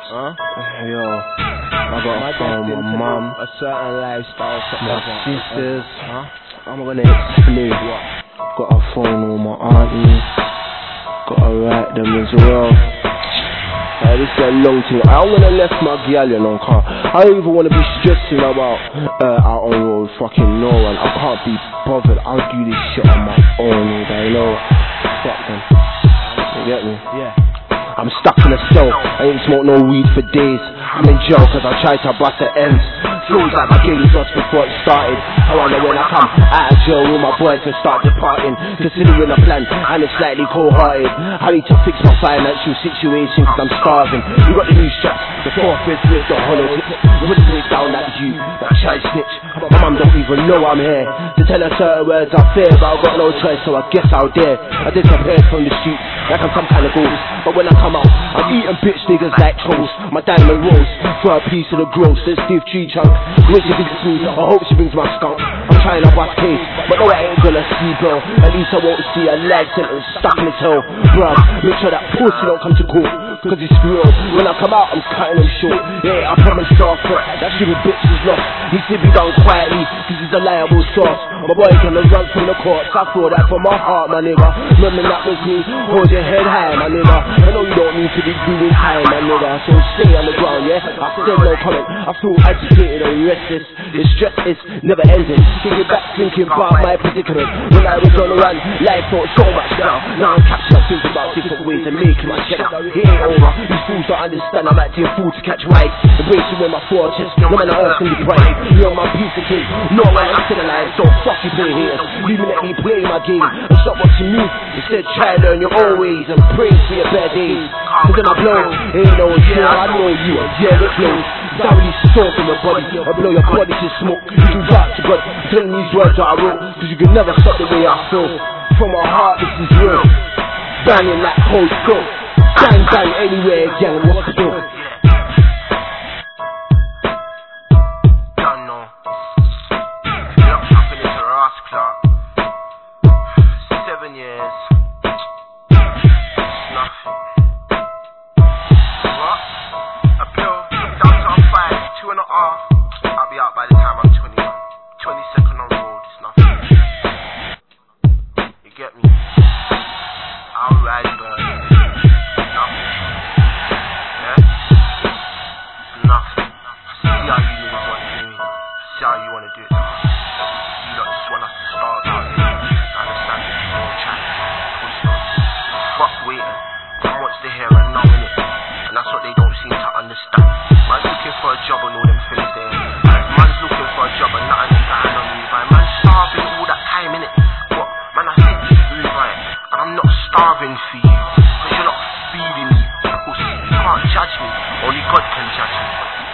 Yo, I got a phone, my mum, a certain lifestyle, my sisters. I'm gonna explain. Got a phone with my auntie. Gotta write them as well. This is a long thing. I'm gonna left my gal, you know, I don't even wanna be stressing about out on road, fucking no one. I can't be bothered. I'll do this shit on my own, you know. Fuck them. You get me? Yeah. I'm stuck in a cell, I ain't smoked no weed for days. I'm in jail cause I tried to bust the ends. Feels like my game was lost before it started. I wonder when I come out of jail with my boys and start departing. Considering a plan and it's slightly cold-hearted. I need to fix my financial situation cause I'm starving. We got the new straps, the 4th with the hollow tips. Wouldn't lay down that you, that child snitch. My mum don't even know I'm here. To tell her certain words I fear, but I've got no choice so I guess I'll dare. I disappeared from the streets like I'm some kind of ghost. But when I come out, I'm eating bitch niggas like toast. My diamond rolls for a piece of the gross. There's stiff tree chunk. When she visits me, I hope she brings my skunk. I'm trying to bust case, but no I ain't gonna see, bro. At least I won't see a life sentence stuck in his hell. Bruh, make sure that pussy don't come to court, cause it's real. When I come out, I'm cutting him short. Yeah, I promised off, that stupid bitch is lost. He should be done quietly, cause he's a liable source. My boy's gonna run from the courts. I feel that from my heart, my nigga. Remember that was me. Hold your head high, my nigga. I know you don't need to be doing high, my nigga. So stay on the ground, yeah? I said no comment. I feel agitated and restless. The stress is never ending. Thinking back, thinking about my predicament. When I was on the run, life thought so much down. Now I'm catching up, thinking about different ways of making my cheddar. It ain't over. These fools don't understand. I'm acting a fool to catch right. Embracing with my fortress. No man on earth can be bright. You're my piece of cake. No man, I'm still alive. Don't fuck you play haters. Leave me, let me play my game and stop watching me. Instead try to learn your own ways and pray for your better days. Cause then I blow, ain't no shit, I know you, yeah, it flows. Don't really storm from your body, I blow your body to smoke. You can dark to God, telling these words that I wrote, cause you can never stop the way I feel. From my heart, this is real. Banging like cold skull. Bang bang anywhere, gang, what's the deal? I'll be out by the time I'm 21. 22nd on road, it's nothing. You get me? I'll ride burn. Nothing. Yeah? Nothing. See how you niggas want to do me. See how you want to do it to us. You lot just want us to starve out here. I understand it. Don't try. Push on. Fuck waiting. I want to hear a no in it. And that's what they don't seem to understand. Man's looking for a job and all them things there. Man's looking for a job and nothing is going on me. Man's starving all that time, innit? What? Man, I said you food, right? And I'm not starving for you. Cause you're not feeding me. Pussy. You can't judge me. Only God can judge me.